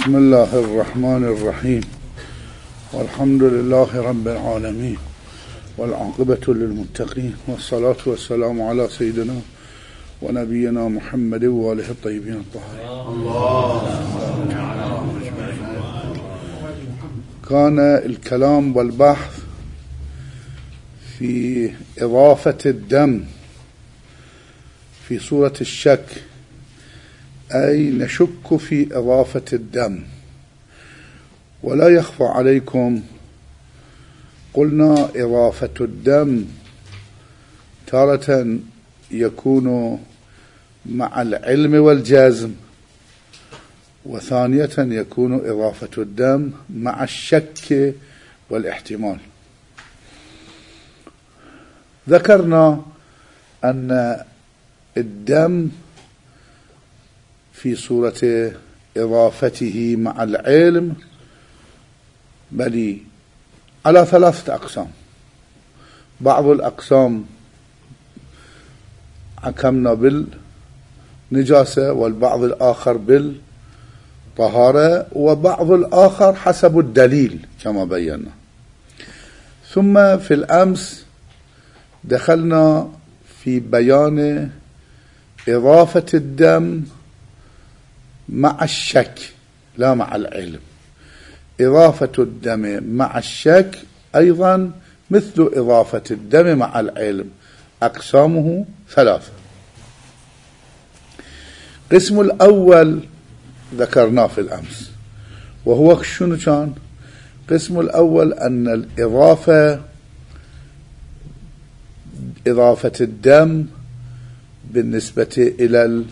بسم الله الرحمن الرحيم والحمد لله رب العالمين والعاقبة للمتقين والصلاة والسلام على سيدنا ونبينا محمد وآله الطيبين الطاهرين. كان الكلام والبحث في إضافة الدم في صورة الشك، أي نشك في إضافة الدم. ولا يخفى عليكم قلنا إضافة الدم تارة يكون مع العلم والجزم، وثانية يكون إضافة الدم مع الشك والاحتمال. ذكرنا أن الدم في صورة إضافته مع العلم بل على ثلاثة أقسام. بعض الأقسام حكمنا بالنجاسة، والبعض الآخر بالطهارة، وبعض الآخر حسب الدليل كما بينا. ثم في الأمس دخلنا في بيان إضافة الدم مع الشك لا مع العلم. إضافة الدم مع الشك أيضا مثل إضافة الدم مع العلم، أقسامه ثلاثة. قسم الأول ذكرناه في الأمس، وهو شنو كان؟ قسم الأول أن إضافة الدم بالنسبة إلى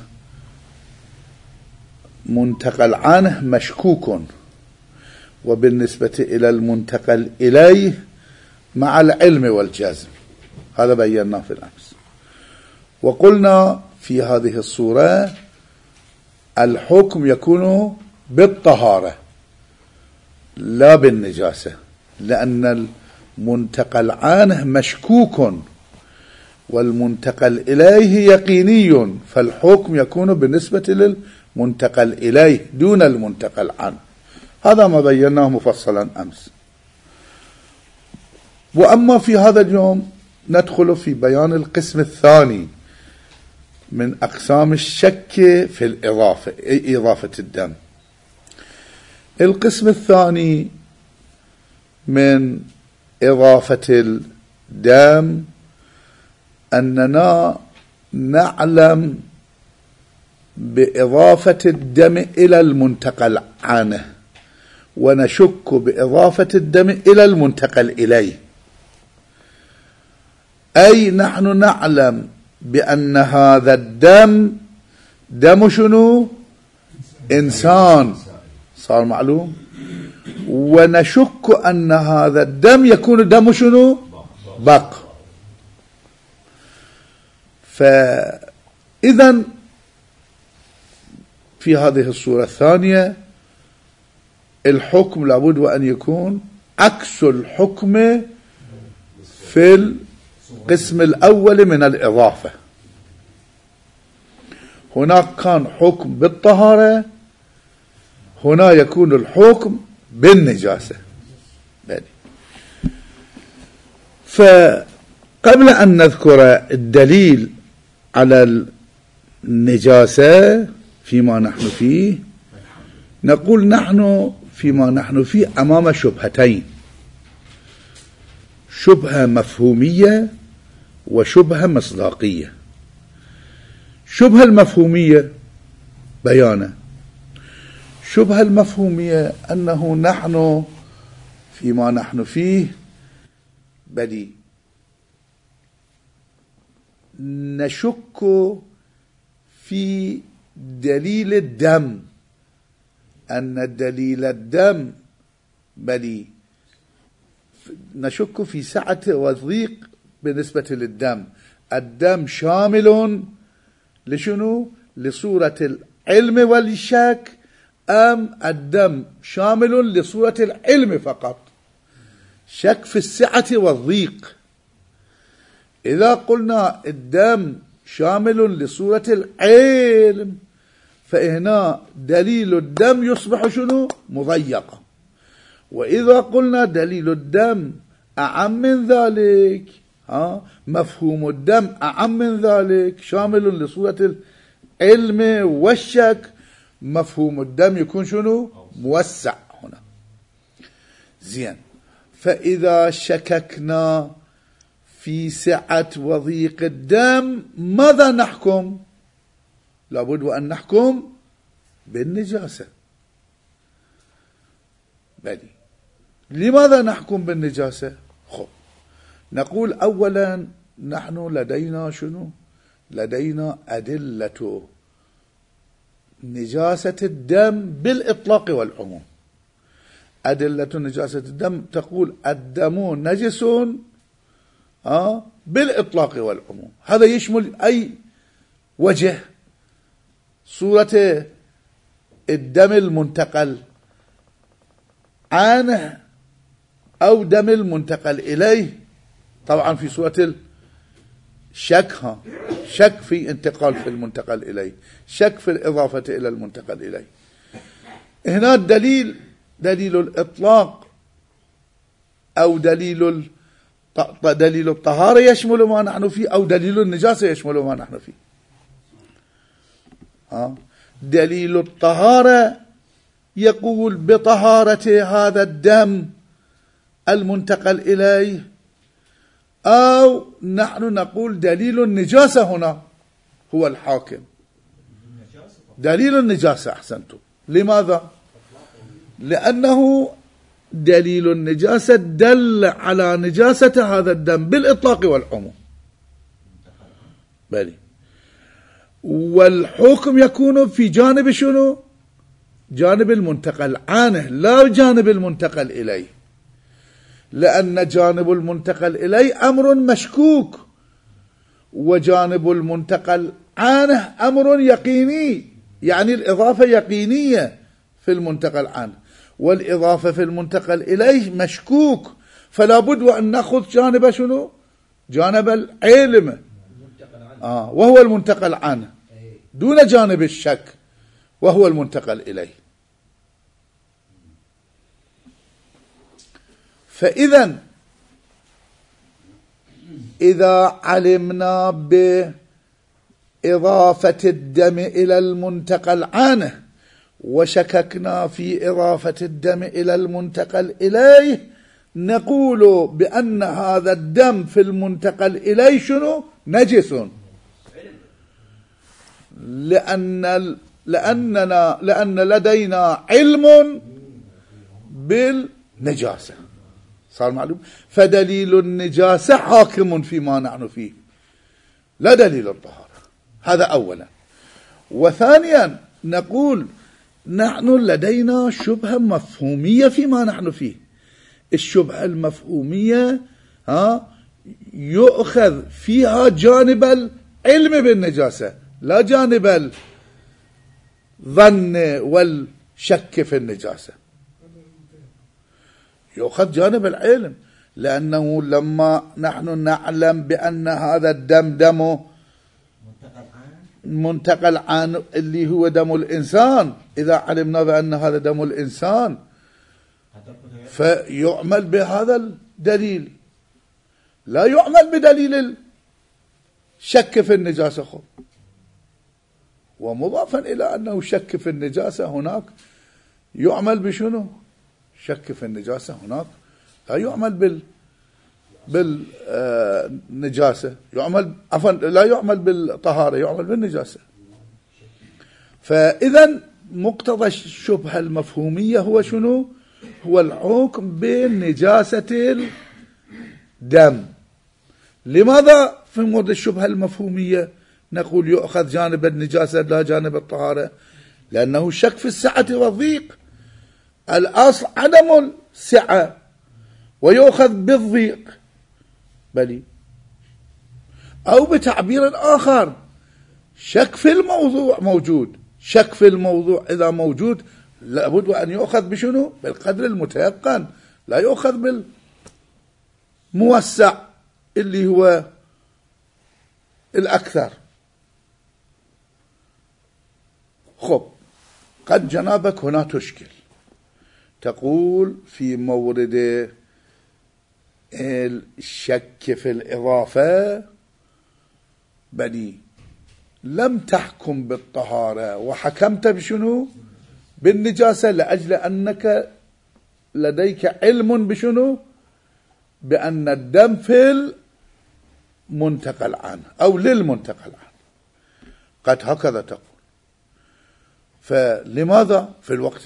المنتقل عنه مشكوك، وبالنسبة إلى المنتقل إليه مع العلم والجزم. هذا بيناه في الأمس. وقلنا في هذه الصورة الحكم يكون بالطهارة لا بالنجاسة، لأن المنتقل عنه مشكوك والمنتقل إليه يقيني، فالحكم يكون بالنسبة للمنتقل إليه دون المنتقل عنه. هذا ما بيناه مفصلا أمس. وأما في هذا اليوم ندخل في بيان القسم الثاني من أقسام الشك في الإضافة، أي إضافة الدم. القسم الثاني من إضافة الدم أننا نعلم بإضافة الدم إلى المنتقل عنه، ونشك بإضافة الدم إلى المنتقل إليه. أي نحن نعلم بأن هذا الدم دم شنو؟ إنسان، صار معلوم. ونشك أن هذا الدم يكون دم شنو؟ بق. فإذن في هذه الصورة الثانية الحكم لابد وأن يكون عكس الحكم في القسم الأول من الإضافة. هناك كان حكم بالطهارة، هنا يكون الحكم بالنجاسة. فقبل أن نذكر الدليل على النجاسة فيما نحن فيه، نقول نحن فيما نحن فيه أمام شبهتين: شبهة مفهومية وشبهة مصداقية. شبهة المفهومية بيانا. شبهة المفهومية أنه نحن فيما نحن فيه بل نشك في دليل الدم، أن دليل الدم بل نشك في سعة وضيق بالنسبة للدم. الدم شامل لشنو؟ لصورة العلم والشك، أم الدم شامل لصورة العلم فقط؟ شك في السعة والضيق. إذا قلنا الدم شامل لصورة العلم فهنا دليل الدم يصبح شنو؟ مضيقة. وإذا قلنا دليل الدم أعم من ذلك، مفهوم الدم أعم من ذلك شامل لصورة العلم والشك، مفهوم الدم يكون شنو؟ موسع هنا. زين، فإذا شككنا في سعة وضيق الدم ماذا نحكم؟ لابد وأن نحكم بالنجاسة. بلي، لماذا نحكم بالنجاسة؟ نقول أولا نحن لدينا شنو؟ لدينا أدلة نجاسة الدم بالإطلاق والعموم. أدلة نجاسة الدم تقول الدم نجس بالإطلاق والعموم. هذا يشمل أي وجه، صورة الدم المنتقل عنه أو دم المنتقل إليه، طبعا في صورة الشك، شك في انتقال في المنتقل إليه، شك في الإضافة إلى المنتقل إليه. هنا الدليل دليل الإطلاق أو دليل الطهارة يشمل ما نحن فيه، أو دليل النجاسة يشمل ما نحن فيه. دليل الطهارة يقول بطهارة هذا الدم المنتقل إليه، أو نحن نقول دليل النجاسة هنا هو الحاكم. دليل النجاسة، أحسنتم. لماذا؟ لأنه دليل النجاسة دل على نجاسة هذا الدم بالإطلاق والعموم. بلي، والحكم يكون في جانب شنو؟ جانب المنتقل عنه، لا جانب المنتقل إليه، لأن جانب المنتقل إليه أمر مشكوك، وجانب المنتقل عنه أمر يقيني، يعني الإضافة يقينية في المنتقل عنه، والإضافة في المنتقل إليه مشكوك، فلا بد وأن نأخذ جانب شنو؟ جانب العلم، وهو المنتقل عنه، دون جانب الشك وهو المنتقل إليه. فإذا إذا علمنا بإضافة الدم إلى المنتقل عنه وشككنا في إضافة الدم إلى المنتقل إليه، نقول بأن هذا الدم في المنتقل إليه شنو؟ نجس، لأن لدينا علم بالنجاسة. صار معلوم؟ فدليل النجاسة حاكم فيما نحن فيه، لا دليل الطهارة. هذا أولا. وثانيا نقول نحن لدينا شبهة مفهومية فيما نحن فيه. الشبهة المفهومية يؤخذ فيها جانب العلم بالنجاسة، لا جانب الظن والشك في النجاسة. يؤخذ جانب العلم، لأنه لما نحن نعلم بأن هذا الدم دمه منتقل عن اللي هو دم الإنسان، إذا علمنا بأن هذا دم الإنسان فيعمل بهذا الدليل، لا يعمل بدليل الشك في النجاسة. ومضافا إلى أنه شك في النجاسة هناك يعمل بشنو؟ شك في النجاسة هناك لا يعمل بالنجاسة، يعمل عفوا لا يعمل بالطهارة، يعمل بالنجاسة. فإذا مقتضى الشبهة المفهومية هو شنو؟ هو الحكم بالنجاسة الدم. لماذا في مورد الشبهة المفهومية نقول يؤخذ جانب النجاسة لا جانب الطهارة؟ لأنه شك في السعة والضيق، الأصل عدم السعة ويؤخذ بالضيق. بلي، أو بتعبير آخر شك في الموضوع موجود، شك في الموضوع إذا موجود لابد أن يؤخذ بشنو؟ بالقدر المتيقن، لا يؤخذ بالموسع اللي هو الأكثر. خب قد جنابك هنا تشكل، تقول في مورد الشك في الإضافة بني لم تحكم بالطهارة وحكمت بشنو؟ بالنجاسة، لأجل أنك لديك علم بشنو؟ بأن الدم في المنتقل عنه أو للمنتقل عنه، قد هكذا تقول. فلماذا في الوقت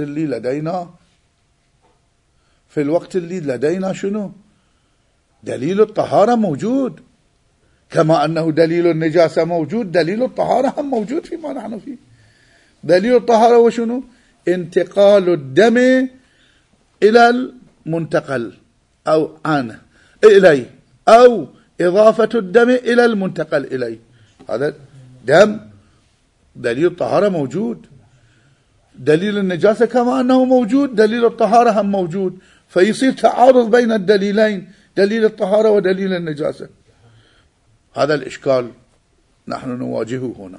اللي لدينا شنو؟ دليل الطهارة موجود، كما أنه دليل النجاسة موجود، دليل الطهارة هم موجود فيما نحن فيه. دليل الطهارة وشنو؟ انتقال الدم إلى المنتقل أو عنه إليه، أو إضافة الدم إلى المنتقل إليه، هذا دم دليل الطهارة موجود. دليل النجاسة كما أنه موجود، دليل الطهارة هم موجود، فيصير تعارض بين الدليلين، دليل الطهارة ودليل النجاسة. هذا الإشكال نحن نواجهه هنا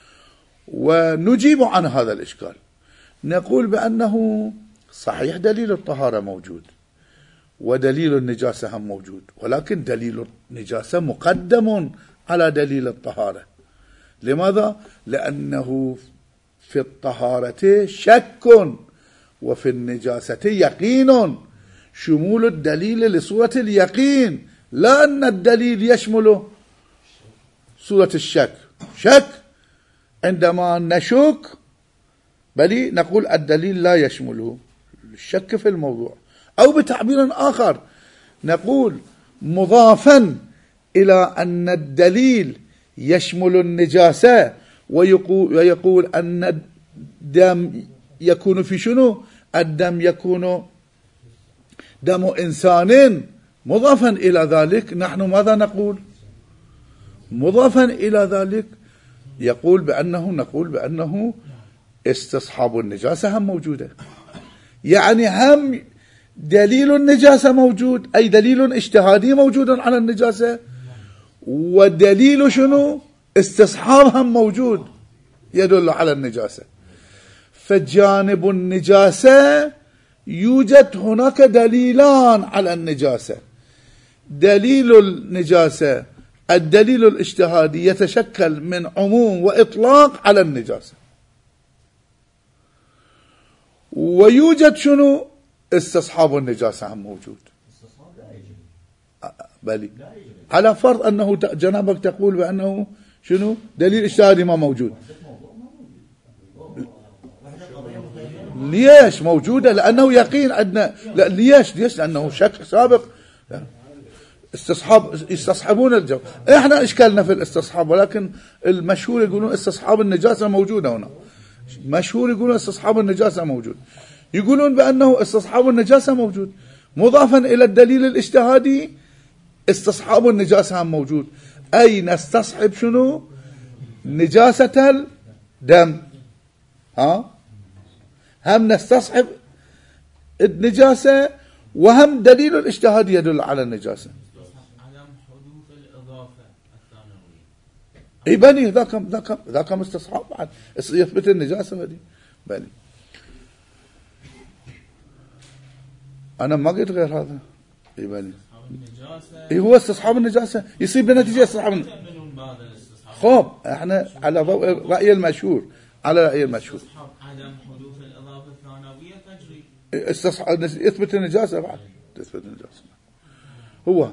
ونجيب عن هذا الإشكال. نقول بأنه صحيح دليل الطهارة موجود ودليل النجاسة هم موجود، ولكن دليل النجاسة مقدم على دليل الطهارة. لماذا؟ لأنه في الطهارة شك وفي النجاسة يقين، شمول الدليل لصورة اليقين، لا أن الدليل يشمل صورة الشك. شك عندما نشك بل نقول الدليل لا يشمله الشك في الموضوع، أو بتعبير آخر نقول مضافا إلى أن الدليل يشمل النجاسة، ويقول أن الدم يكون في شنو؟ الدم يكون دم إنسان مضافا إلى ذلك. نحن ماذا نقول؟ مضافا إلى ذلك نقول بأنه استصحاب النجاسة هم موجودة، يعني هم دليل النجاسة موجود، أي دليل اجتهادي موجود على النجاسة، ودليل شنو؟ استصحاب هم موجود يدل على النجاسة. فجانب النجاسة يوجد هناك دليلان على النجاسة. دليل النجاسة الدليل الاجتهادي يتشكل من عموم وإطلاق على النجاسة، ويوجد شنو؟ استصحاب النجاسة هم موجود. بلي على فرض أنه جنابك تقول بأنه شنو؟ دليل اجتهادي ما موجود. ليش موجودة؟ لأنه يقين عندنا. لا ليش؟ لأنه شك سابق، يستصحبون الجو. احنا اشكالنا في الاستصحاب، ولكن المشهور يقولون استصحاب النجاسة موجودة هنا. مشهور يقولون استصحاب النجاسة موجود، يقولون بأنه استصحاب النجاسة موجود مضافا إلى الدليل الاجتهادي، استصحاب النجاسة هم موجود، أي نستصحب شنو؟ نجاسة الدم، هم نستصحب النجاسة، وهم دليل الاجتهاد يدل على النجاسة. عدم حدوث الإضافة الثانوية. اي بني ذاك استصحاب بعد يثبت النجاسة بني. أنا ما قلت غير هذا. اي بني اي هو استصحاب النجاسة يصير بنتيجة استصحاب. خب احنا على ضوء الرأي المشهور، على رأي المشهور عدم حدوث الإضافة الثانوية تجري يثبت النجاسة بعد، تثبت النجاسة هو.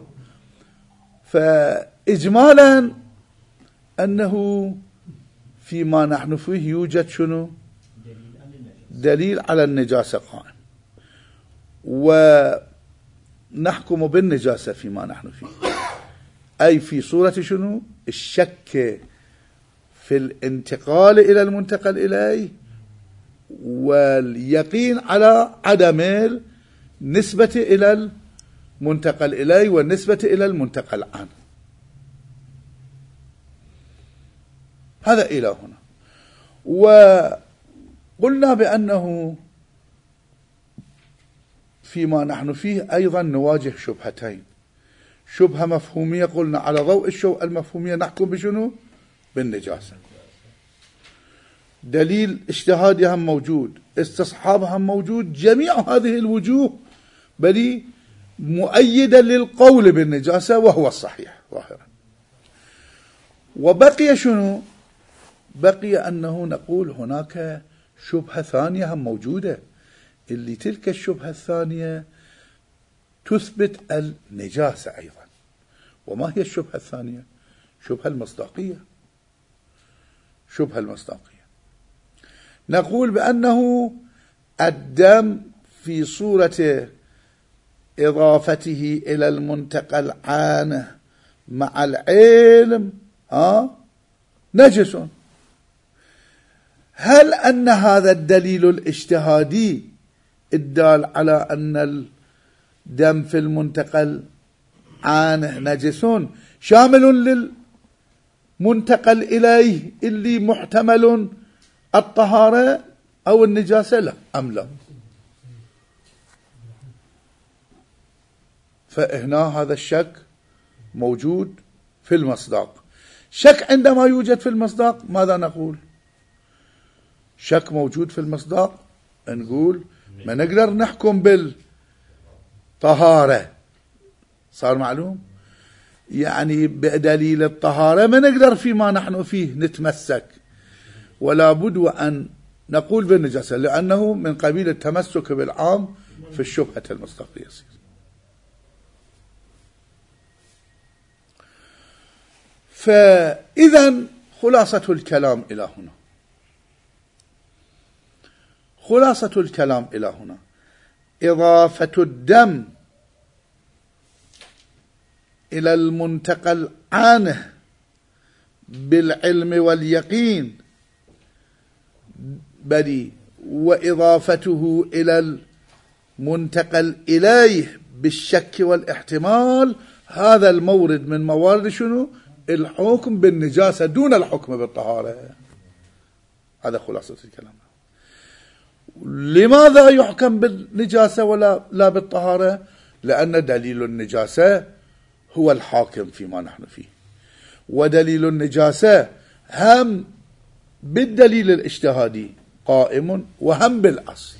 فإجمالا أنه فيما نحن فيه يوجد شنو؟ دليل على النجاسة قائم، ونحكم بالنجاسة فيما نحن فيه، أي في صورة شنو؟ الشك في الانتقال إلى المنتقل إليه، واليقين على عدم النسبة إلى المنتقل إليه والنسبة إلى المنتقل عنه. هذا إلى هنا. وقلنا بأنه فيما نحن فيه أيضا نواجه شبهتين. شبهة مفهومية، قلنا على ضوء المفهومية نحكم بشنو؟ بالنجاسة. دليل اجتهادي هم موجود، استصحاب هم موجود، جميع هذه الوجوه بل مؤيدا للقول بالنجاسة وهو الصحيح ظاهرا. وبقي شنو؟ بقي أنه نقول هناك شبهة ثانية هم موجودة، اللي تلك الشبهة الثانية تثبت النجاسة أيضا. وما هي الشبهة الثانية؟ شبهة المصداقية. شبهة المصداقية نقول بأنه الدم في صورة إضافته إلى المنتقى العانة مع العلم نجس. هل أن هذا الدليل الاجتهادي الدال على أن الدم في المنتقى العانة نجس شامل للمنتقل إليه اللي محتمل الطهارة أو النجاسة؟ لا أم لا؟ فهنا هذا الشك موجود في المصداق. شك عندما يوجد في المصداق ماذا نقول؟ شك موجود في المصداق نقول ما نقدر نحكم بالطهارة. صار معلوم؟ يعني بدليل الطهارة ما نقدر فيما نحن فيه نتمسك، ولا بد وأن نقول بالنجاسة، لأنه من قبيل التمسك بالعام في الشبهة المصداقية يصير. فإذا خلاصة الكلام إلى هنا، خلاصة الكلام إلى هنا، إضافة الدم إلى المنتقى العانة بالعلم واليقين بل وإضافته إلى المنتقى إليه بالشك والاحتمال، هذا المورد من موارد شنو؟ الحكم بالنجاسة دون الحكم بالطهارة. هذا خلاصة الكلام. لماذا يحكم بالنجاسة ولا لا بالطهارة؟ لأن دليل النجاسة هو الحاكم فيما نحن فيه، ودليل النجاسة هم بالدليل الاجتهادي قائم وهم بالأصل.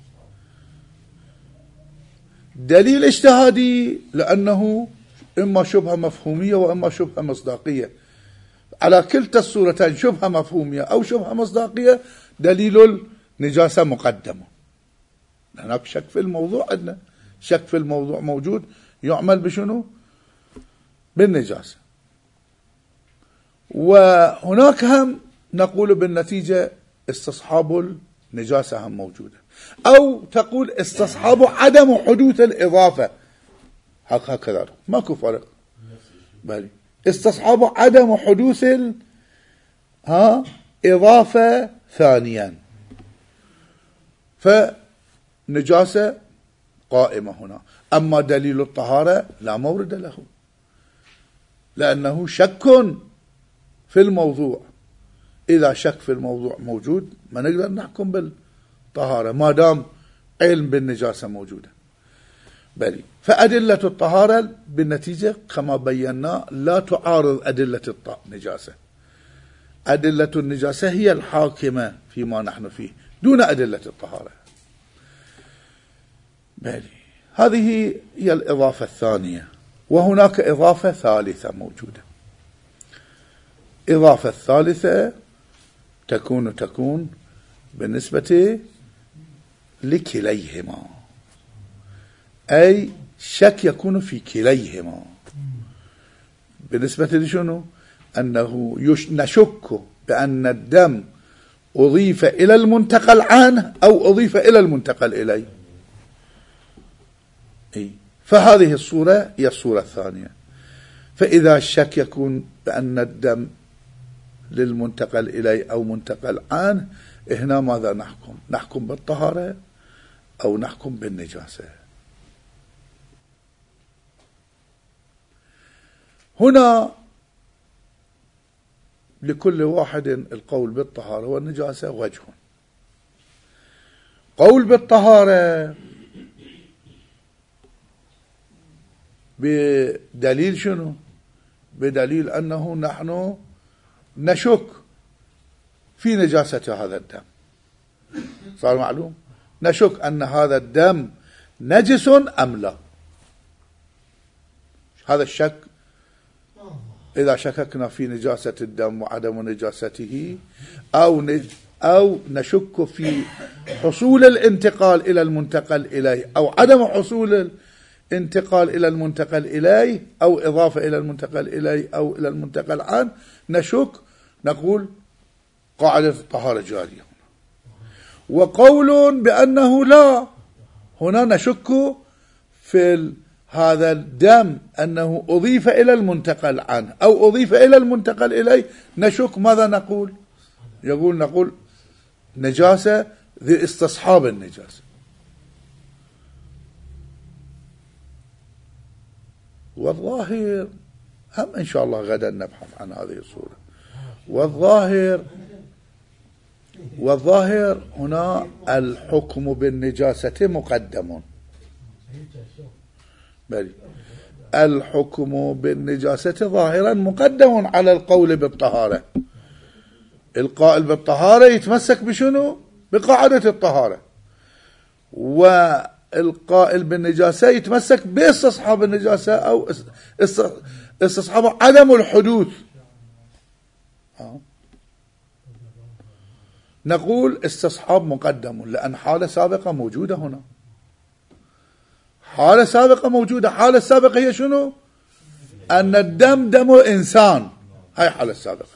دليل اجتهادي لأنه إما شبهة مفهومية وإما شبهة مصداقية، على كلتا الصورتين شبهة مفهومية أو شبهة مصداقية دليل النجاسة مقدم. هناك شك في الموضوع، عندنا شك في الموضوع موجود، يعمل بشنو؟ بالنجاسة. وهناك هم نقول بالنتيجة استصحاب النجاسة هم موجودة، أو تقول استصحاب عدم حدوث الإضافة، هكذا ماكو فرق، بل استصحاب عدم حدوث إضافة ثانيا. فنجاسة قائمة هنا. أما دليل الطهارة لا مورد له، لأنه شك في الموضوع. إذا شك في الموضوع موجود ما نقدر نحكم بالطهارة ما دام علم بالنجاسة موجودة. بل فأدلة الطهارة بالنتيجة كما بينا لا تعارض أدلة النجاسة. أدلة النجاسة هي الحاكمة فيما نحن فيه دون أدلة الطهارة. بل هذه هي الإضافة الثانية. وهناك إضافة ثالثة موجودة. إضافة ثالثة تكون بالنسبة لكليهما، أي شك يكون في كليهما. بالنسبة لشنو؟ أنه نشك بأن الدم أضيف إلى المنتقى العانة أو أضيف إلى المنتقى إليه. فهذه الصورة هي الصورة الثانية. فإذا الشك يكون بأن الدم للمنتقل إليه أو منتقل عنه، هنا ماذا نحكم؟ نحكم بالطهارة أو نحكم بالنجاسة. هنا لكل واحد القول بالطهارة والنجاسة وجه. قول بالطهارة بدليل شنو؟ بدليل أنه نحن نشك في نجاسة هذا الدم. صار معلوم؟ نشك أن هذا الدم نجس أم لا. هذا الشك، إذا شككنا في نجاسة الدم وعدم نجاسته، أو نشك في حصول الانتقال إلى المنتقل إليه أو عدم حصول الانتقال إلى المنتقل إليه أو إضافة إلى المنتقل إليه أو إلى المنتقل عنه، نشك، نقول قاعدة الطهارة جارية. وقول بأنه لا، هنا نشك في هذا الدم أنه أضيف إلى المنتقل عنه أو أضيف إلى المنتقل إليه، نشك. ماذا نقول؟ نقول نجاسة ذي استصحاب النجاسة. والظاهر هم إن شاء الله غدا نبحث عن هذه الصورة. والظاهر هنا الحكم بالنجاسة مقدم، بل الحكم بالنجاسة ظاهرا مقدم على القول بالطهارة. القائل بالطهارة يتمسك بشنو؟ بقاعدة الطهارة، والقائل بالنجاسة يتمسك باستصحاب النجاسة أو استصحاب عدم الحدوث. نقول استصحاب مقدم لأن حالة سابقة موجودة هنا، حالة سابقة موجودة. حالة سابقة هي شنو؟ أن الدم دم إنسان، هاي حالة سابقة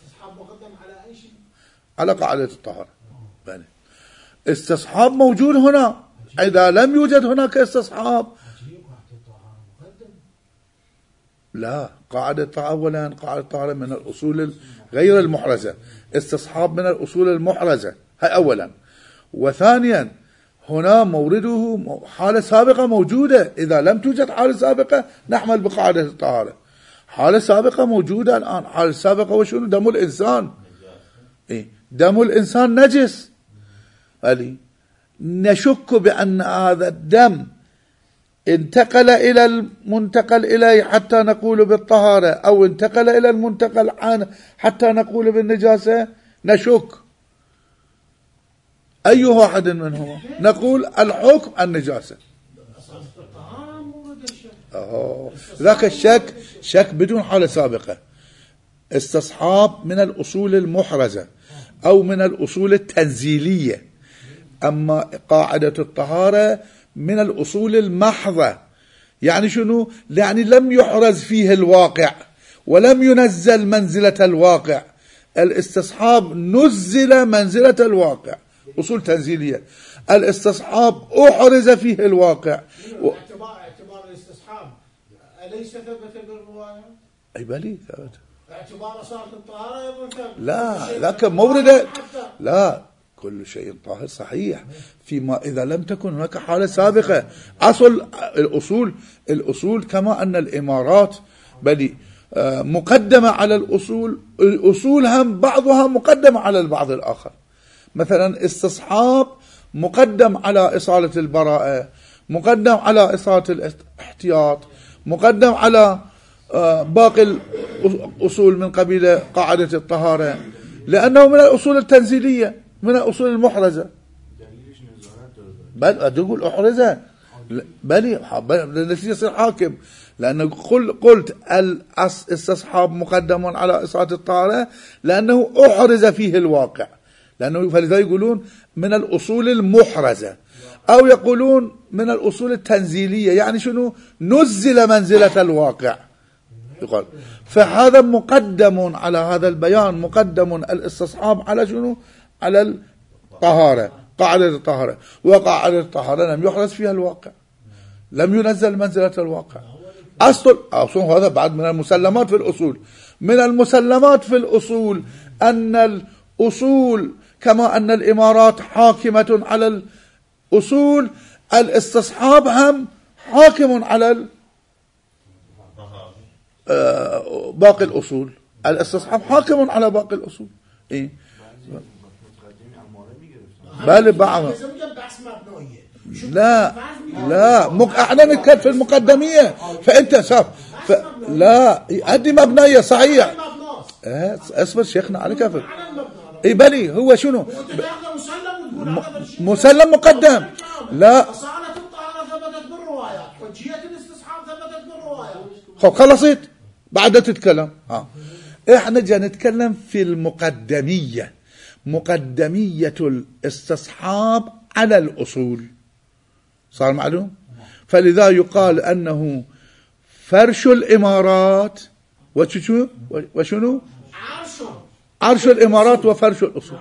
على قاعدة الطهارة. استصحاب موجود هنا، إذا لم يوجد هناك استصحاب لا. قاعدة أولا قاعدة الطهارة من الأصول غير المحرزة، استصحاب من الأصول المحرزة، هاي أولا. وثانيا هنا مورده حالة سابقة موجودة، إذا لم توجد حالة سابقة نحمل بقاعدة الطهارة. حالة سابقة موجودة الآن. حالة سابقة وشنو؟ دم الإنسان. دم الإنسان نجس. نشك بأن هذا الدم انتقل إلى المنتقل إليه حتى نقول بالطهارة، أو انتقل إلى المنتقل عنه حتى نقول بالنجاسة. نشك أي واحد منهما. نقول الحكم النجاسة. ذاك الشك شك بدون حالة سابقة، استصحاب من الأصول المحرزة أو من الأصول التنزيلية. أما قاعدة الطهارة من الأصول المحضة. يعني شنو؟ يعني لم يحرز فيه الواقع ولم ينزل منزلة الواقع. الاستصحاب نزل منزلة الواقع، أصول تنزيلية. الاستصحاب أحرز فيه الواقع. اعتبار الاستصحاب أليس ثبت بالرواية؟ أي بلي ثبت. اعتبار صارت الطهارة لا، لكن مورد لا، كل شيء طاهر صحيح فيما إذا لم تكن هناك حالة سابقة. أصل الأصول كما أن الإمارات بلي مقدمة على الأصول هم بعضها مقدمة على البعض الآخر. مثلا استصحاب مقدم على إصالة البراءة، مقدم على إصالة الاحتياط، مقدم على باقي الأصول من قبيل قاعدة الطهارة، لأنه من الأصول التنزيلية، من الأصول المحرزة. بل أقول أحرزة بلي يصير حاكم، لأنه قلت الاستصحاب مقدم على إصالة الطهارة لأنه أحرز فيه الواقع، لأنه فلذا يقولون من الأصول المحرزة، أو يقولون من الأصول التنزيلية. يعني شنو؟ نزل منزلة الواقع يقال. فهذا مقدم على هذا البيان، مقدم الاستصحاب على شنو؟ على الطهارة، قاعدة الطهارة. وقاعدة الطهارة لم يحرز فيها الواقع، لم ينزل منزلة الواقع. أصل هذا بعد من المسلمات في الأصول. من المسلمات في الأصول أن الأصول كما أن الإمارات حاكمة على الأصول، الاستصحاب هم حاكم على باقي الأصول. الاستصحاب حاكم على باقي الأصول. إيه؟ بل بعض لا احنا نتكلم في المقدمية. فأنت شاف لا أدي مبنية صحيح. اصبر شيخنا على كفر. اي بلي هو شنو وانت تاخذه مسلم وتقول هذا بالشيء مسلم مقدم لا أصالة الطهارة ثبتت بالروايات، حجية الاستصحاب ثبتت بالروايات. خب خلصت بعد تتكلم احنا جا نتكلم في المقدمية، مقدمية الاستصحاب على الأصول. صار معلوم؟ فلذا يقال أنه فرش الإمارات وشنو عرش الإمارات وفرش الأصول.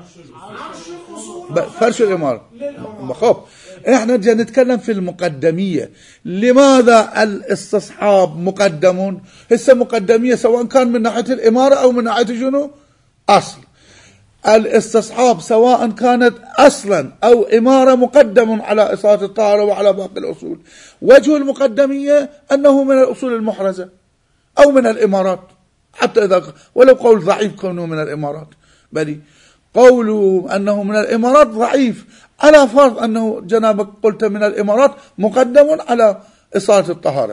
فرش الإمارات. خب احنا جا نتكلم في المقدمية. لماذا الاستصحاب مقدم؟ هسه مقدمية سواء كان من ناحية الإمارة أو من ناحية شنو أصل. الاستصحاب سواء كانت أصلا أو إمارة مقدم على إصالة الطهارة وعلى باقي الأصول. وجه المقدمية أنه من الأصول المحرزة أو من الإمارات، حتى إذا ولو قول ضعيف كونه من الإمارات، بل قوله أنه من الإمارات ضعيف على فرض أنه جنابك قلت من الإمارات مقدم على إصالة الطهارة،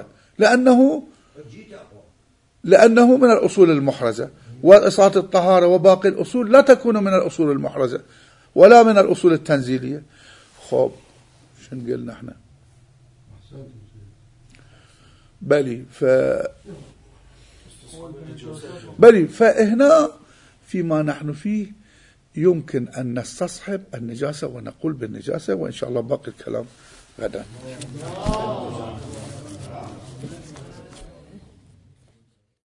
لأنه من الأصول المحرزة، وإصالة الطهارة وباقي الأصول لا تكون من الأصول المحرزة ولا من الأصول التنزيلية. خب شن قلنا احنا؟ بلي فهنا فيما نحن فيه يمكن أن نستصحب النجاسة ونقول بالنجاسة، وإن شاء الله باقي الكلام غدا.